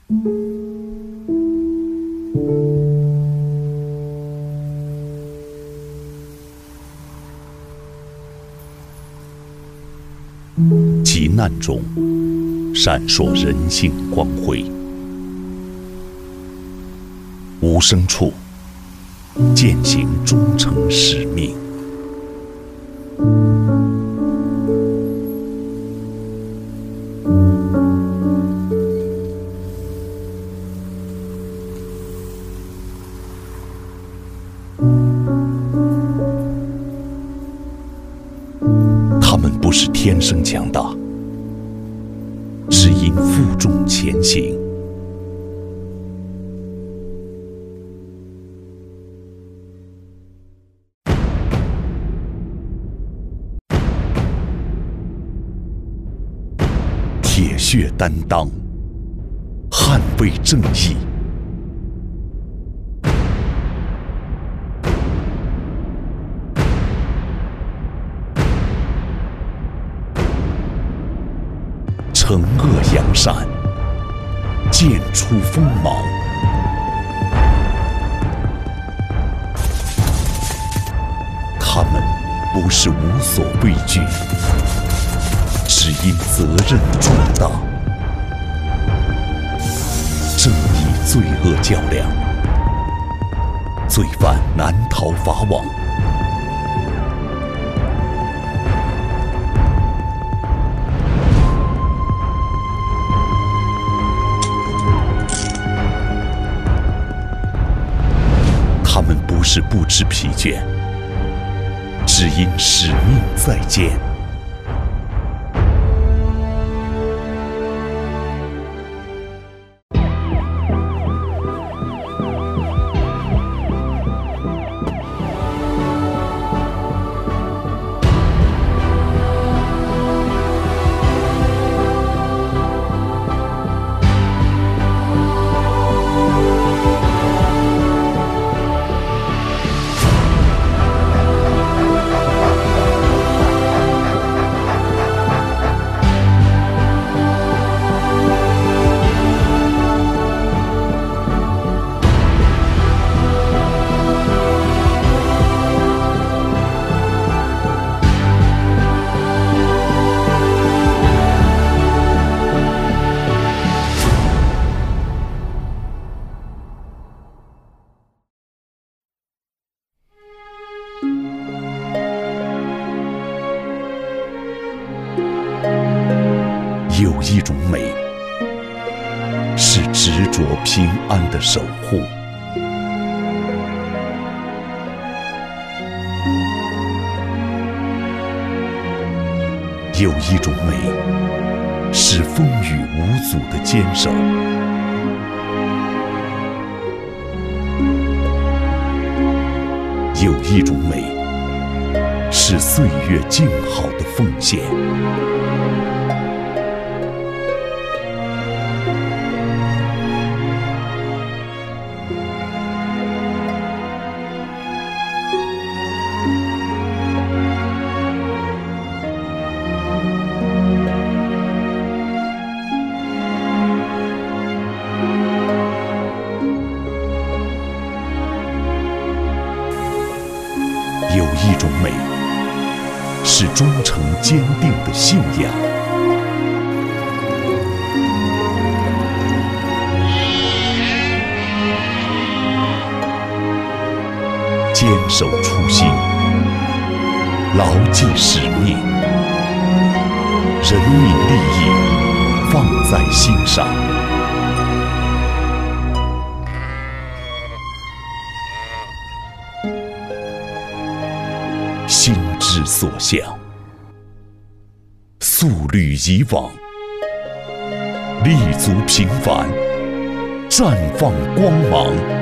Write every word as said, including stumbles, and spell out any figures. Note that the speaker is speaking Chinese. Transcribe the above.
急难中闪烁人性光辉，无声处践行忠诚使命。他们不是天生强大，是因负重前行。铁血担当，捍卫正义。惩恶扬善，剑出锋芒。他们不是无所畏惧，只因责任重大。正义罪恶较量，罪犯难逃法网。他们不是不知疲倦，只因使命在肩。有一种美，是执着平安的守护；有一种美，是风雨无阻的坚守；有一种美，是岁月静好的奉献。有一种美，是忠诚坚定的信仰。坚守初心，牢记使命，人民利益放在心上。心之所向，素履以往，立足平凡，绽放光芒。